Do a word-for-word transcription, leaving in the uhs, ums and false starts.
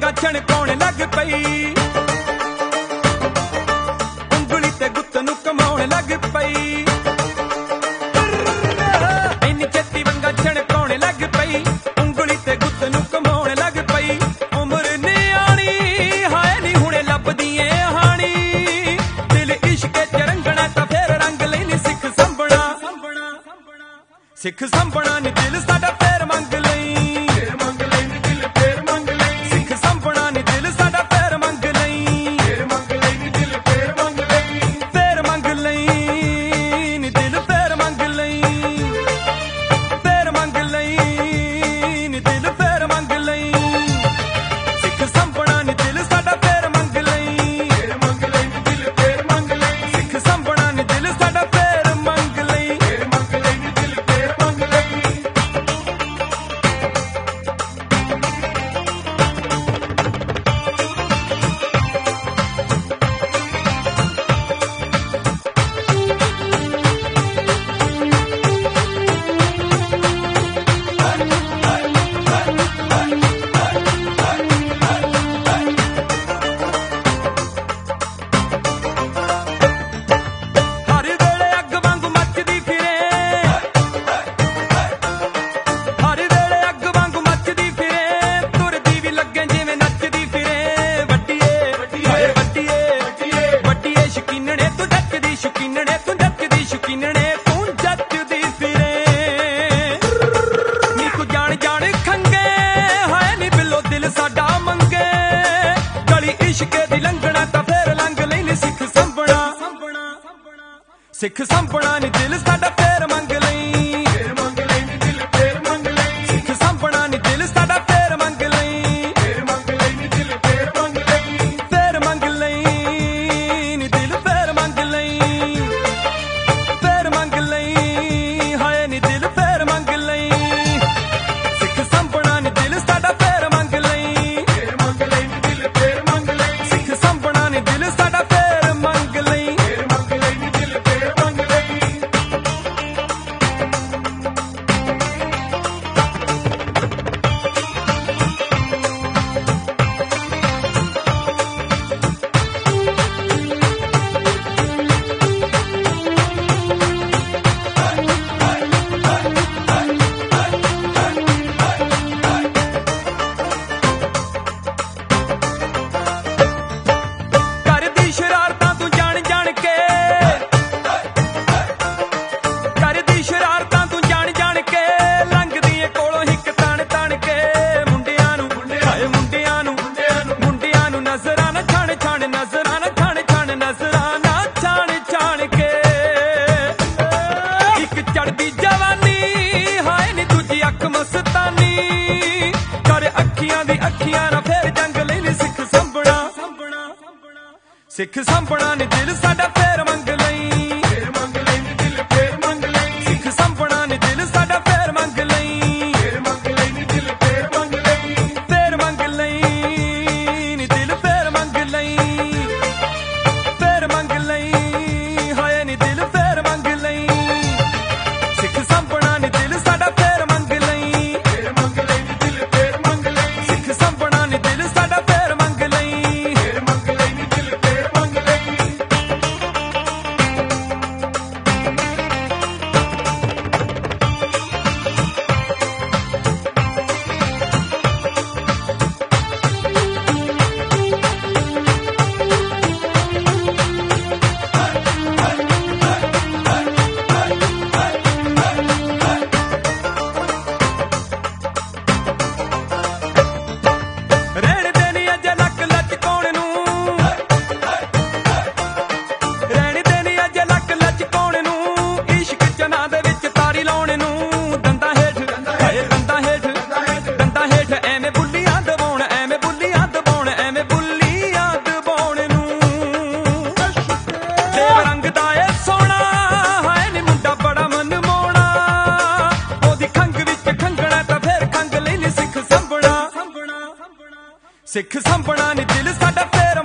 ਵੰਗਾ ਛਣਕਾਉਣ ਲੱਗ ਪਈ, ਉਂਗਲੀ ਤੇ ਗੁੱਤ ਨੂੰ ਕਮਾਉਣ ਲੱਗ ਪਈ। ਇੰਨੀ ਛੇਤੀ ਵੰਗਾ ਛਣਕਾਉਣ ਲੱਗ ਪਈ, ਉਂਗਲੀ ਤੇ ਗੁੱਤ ਨੂੰ ਕਮਾਉਣ ਲੱਗ ਪਈ। ਉਮਰ ਨਿਆਣੀ ਹਾਏ ਨੀ ਹੁਣੇ ਲੱਭਦੀ ਏ ਹਾਣੀ, ਦਿਲ ਇਸ਼ਕੇ ਚ ਰੰਗਣਾ ਤਾਂ ਫੇਰ ਰੰਗ ਲੈਣੀ। ਸਿੱਖ ਸੰਭਣਾ ਸਿੱਖ ਸੰਭਣਾ ਨੀ ਦਿਲ ਸਾਡਾ ਫੇਰ ਮੰਗ ਲਈ, ਫੇਰ ਮੰਗ ਲਈ ਨੀ ਦਿਲ ਫੇਰ ਮੰਗ ਲਈ। ਸਿੱਖ ਸੰਭਣਾ ਨੀ ਦਿਲ ਸਾਡਾ ਫੇਰ ਮੰਗ ਲਈ, ਫੇਰ ਮੰਗ ਲਈ ਨੀ ਦਿਲ ਫੇਰ ਮੰਗ ਲਈ। ਫੇਰ ਮੰਗ ਲਈ ਨੀ ਦਿਲ ਫੇਰ ਮੰਗ ਲਈ, ਫੇਰ ਮੰਗ ਲਈ ਨੀ ਦਿਲ ਫੇਰ ਮੰਗ ਲਈ। ਸਿੱਖ ਸੰਭਣਾ ਨੀ ਦਿਲ ਸਾਡਾ ਫੇਰ ਮੰਗ ਲਈ, ਫੇਰ ਮੰਗ ਲਈ ਨੀ ਦਿਲ ਫੇਰ ਮੰਗ ਲਈ। ਸਿੱਖ ਸੰਭਣਾ ਨੀ ਦਿਲ ਸਾਡਾ ਫੇਰ ਮੰਗ ਲਈ, ਫੇਰ ਮੰਗ ਲਈ ਨੀ ਦਿਲ ਫੇਰ ਮੰਗ ਲਈ। ਹਰ ਵੇਲੇ ਅੱਗ ਵਾਂਗੂ ਮੱਚਦੀ ਫਿਰੇ, ਹਰ ਵੇਲੇ ਅੱਗ ਵਾਂਗੂ ਮੱਚਦੀ ਫਿਰੇ, ਤੁਰਦੀ ਵੀ ਲੱਗੇ ਜਿਵੇਂ ਨੱਚਦੀ ਫਿਰੇ। ਵੱਡੀਏ ਹਾਏ ਵੱਡੀਏ ਵੱਡੀਏ ਸ਼ਕੀਨਣੇ ਤੂੰ ਜੱਚਦੀ, ਸ਼ਕੀਨਣੇ ਤੂੰ ਜੱਚਦੀ, ਸ਼ਕੀਨਣੇ ਤੂੰ ਜੱਚਦੀ ਫਿਰੇ। ਨੀ ਤੂੰ ਜਾਣ ਜਾਣ ਖੰਗੇ ਹਾਏ ਨੀ ਬਿੱਲੋ ਦਿਲ ਸਾਡਾ ਮੰਗੇ, ਗਲੀ ਇਸ਼ਕੇ ਦੀ ਲੰਘਣਾ ਤਾਂ ਫੇਰ ਲੰਘ ਲੈਣੀ। ਸਿੱਖ ਸੰਭਣਾ ਸਿੱਖ ਸੰਭਣਾ ਨੀ ਦਿਲ ਸਾਡਾ ਫੇਰ ਮੰਗ ਲਈ, ਫੇਰ ਮੰਗ ਲਈ ਨੀ ਦਿਲ ਫੇਰ ਮੰਗ ਲਈ। ਸਿੱਖ ਸੰਭਣਾ ਨੀ ਦਿਲ ਸਾਡਾ ਫੇਰ ਮੰਗ ਲਈ, ਫੇਰ ਮੰਗ ਲਈ ਨੀ ਦਿਲ ਫੇਰ ਮੰਗ ਲਈ। ਫੇਰ ਮੰਗ ਲਈ ਨੀ ਦਿਲ ਫੇਰ ਮੰਗ ਲਈ, ਫੇਰ ਮੰਗ ਲਈ ਹਾਏ ਨੀ ਦਿਲ ਫੇਰ ਮੰਗ ਲਈ। ਸਿੱਖ ਸੰਭਣਾ ਨੀ ਦਿਲ ਸਾਡਾ ਫੇਰ ਮੰਗ ਲਈ, ਫੇਰ ਮੰਗ ਲਈ ਨੀ ਦਿਲ ਫੇਰ ਮੰਗ ਲਈ। ਸਿੱਖ ਸੰਭਣਾ ਨੀ ਦਿਲ ਸਾਡਾ ਫੇਰ ਮੰਗ ਲਈ, ਫੇਰ ਮੰਗ ਲਈ ਨੀ ਦਿਲ ਫੇਰ ਮੰਗ ਲਈ। ਕਰਦੀ ਸ਼ਰਾਰਤਾਂ ਤੂੰ ਜਾਣ ਜਾਣ ਕੇ, ਕਰਦੀ ਸ਼ਰਾਰਤਾਂ ਤੂੰ ਜਾਣ ਜਾਣ ਕੇ, ਲੰਘਦੀ ਏ ਕੋਲੋਂ ਹਿੱਕ ਤਣ ਤਣ ਕੇ। ਮੁੰਡਿਆਂ ਨੂੰ ਹਾਏ ਮੁੰਡਿਆਂ ਨੂੰ ਮੁੰਡਿਆਂ ਨੂੰ ਨਜ਼ਰਾਂ ਨਾ ਛਾਣ ਛਾਣ, ਨਜ਼ਰਾਂ ਨਾ ਛਾਣ ਛਾਣ, ਨਜ਼ਰਾਂ ਨਾ ਛਾਣ ਛਾਣ ਕੇ। ਇੱਕ ਚੜਦੀ ਜਵਾਨੀ ਹਾਏ ਨੀ ਦੂਜੀ ਅੱਖ ਮਸਤਾਨੀ, ਕਰ ਅੱਖੀਆਂ ਦੀ ਅੱਖੀਆਂ ਨਾ ਫੇਰ ਜੰਗ ਲੈਣੀ। ਸਿੱਖ ਸੰਭਣਾ ਸਿੱਖ ਸੰਭਣਾ ਨੀ ਦਿਲ ਸਾਡਾ ਫੇਰ ਮੰਗ ਲਈ, ਫੇਰ ਮੰਗ ਲਈ ਨੀ ਦਿਲ ਫੇਰ ਮੰਗ ਲਈ। ਸਿੱਖ ਸੰਭਣਾ ਨੀ ਦਿਲ ਸਾਡਾ ਫੇਰ ਮੰਗ ਲਈ, ਫੇਰ ਮੰਗ ਲਈ ਨੀ ਦਿਲ ਫੇਰ ਮੰਗ ਲਈ। ਫੇਰ ਮੰਗ ਲਈ ਨੀ ਦਿਲ ਫੇਰ ਮੰਗ ਲਈ, ਫੇਰ ਮੰਗ ਲਈ ਹਾਏ ਨੀ ਦਿਲ ਫੇਰ ਮੰਗ ਲਈ। ਸਿੱਖ ਸੰਭਣਾ ਨੀ ਦਿਲ ਸਾਡਾ ਫੇਰ ਮੰਗ ਲਈ, ਫੇਰ ਮੰਗ ਲਈ ਨੀ ਦਿਲ ਫੇਰ ਮੰਗ ਲਈ। ਸਿੱਖ ਸੰਭਣਾ ਨੀ ਦਿਲ ਸਾਡਾ ਫੇਰ ਮੰਗ ਲਈ, ਫੇਰ ਮੰਗ ਲਈ ਨੀ ਦਿਲ ਫੇਰ ਮੰਗ ਲਈ। ਰਹਿਣ ਦੇ ਨੀ ਅੱਜ ਲੱਕ ਲਚਕਾਉਣ ਨੂੰ, ਰਹਿਣ ਦੇ ਨੀ ਅੱਜ ਲੱਕ ਲਚਕਾਉਣ ਨੂੰ, ਇਸ਼ਕ ਚਨਾ ਦੇ ਵਿੱਚ ਤਾਰੀ ਲਾਉਣ ਨੂੰ। ਦੰਦਾਂ ਹੇਠ ਹਾਏ ਦੰਦਾਂ ਹੇਠ ਦੰਦਾਂ ਹੇਠ ਐਵੇਂ ਬੁੱਲੀਆਂ ਦਬਾਉਣ, ਐਵੇਂ ਬੁੱਲੀਆਂ ਦਬਾਉਣ, ਐਵੇਂ ਬੁੱਲੀਆਂ ਦਬਾਉਣ ਨੂੰ। ਦੇਵ ਰੰਗ ਦਾ ਏ ਸੋਹਣਾ ਹਾਏ ਨੀ ਮੁੰਡਾ ਬੜਾ ਮਨਮੋਹਣਾ, ਉਹਦੀ ਖੰਘ ਵਿੱਚ ਖੰਘਣਾ ਤਾਂ ਫੇਰ ਖੰਘ ਲੈਣੀ। ਸਿੱਖ ਸੰਭਣਾ ਸਿੱਖ ਸੰਭਣਾ ਨੀ ਦਿਲ ਸਾਡਾ ਫੇਰ